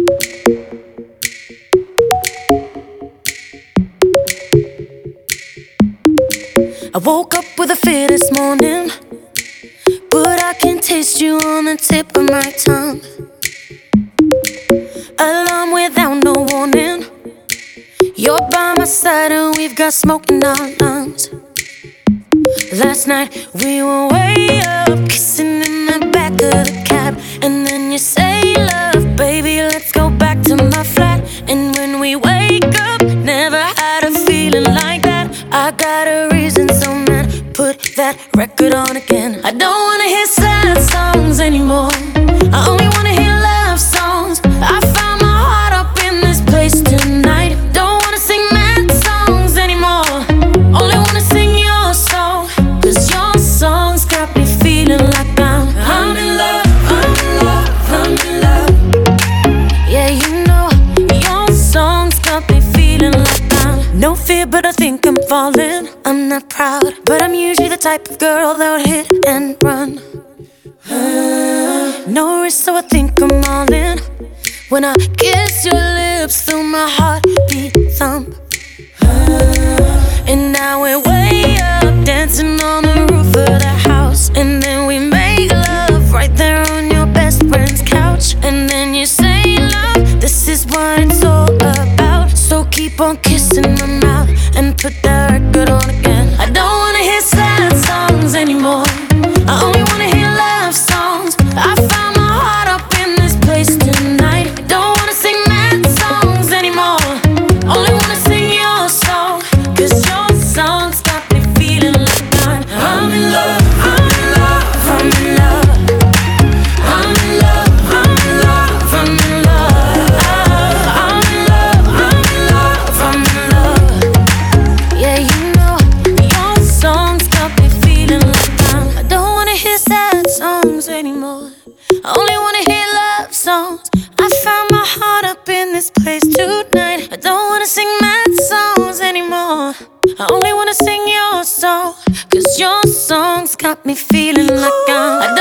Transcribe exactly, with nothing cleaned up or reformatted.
I woke up with a fear this morning, but I can taste you on the tip of my tongue. Alarm without no warning, you're by my side and we've got smoke in our lungs. Last night we were way up, kissing in the back of the cab, and then you say, love, baby, let's go back to my flat. And when we wake up, never had a feeling like that. I got a reason, so man, put that record on again. I don't wanna hear sad songs anymore, I only wanna hear love songs. I found my heart up in this place tonight. Don't wanna sing mad songs anymore, only wanna sing your song. Cause your songs got me feeling like I'm I'm in love, I'm in love, I'm in love. Yeah, you know, your songs got me feeling like I'm no fear, but I think I'm falling. I'm not proud, but I'm usually the type of girl that would hit and run. No risk, so I think I'm all in. When I kiss your lips, feel my heartbeat thump. And now we're way up, dancing on the roof of the house. And then we make love right there on your best friend's couch. And then you say, love, this is what it's all about. So keep on kissing my mouth and put that record on again. I don't wanna hear sad songs anymore, I only wanna hear love songs. I found my heart up in this place tonight. Don't wanna sing mad songs anymore, only wanna sing your song. Cause your songs got me feeling like I'm I'm in love, I'm in love, I'm in love. I'm in love, I'm in love, I'm in love. I'm in love, I'm in love, I'm in love. Yeah, you know, your songs got me feeling like I'm I don't wanna hear sad songs anymore, I only wanna hear love songs. I found my heart up in this place tonight. I don't wanna sing mad songs anymore, I only wanna sing your song. Cause your songs got me feeling like I'm I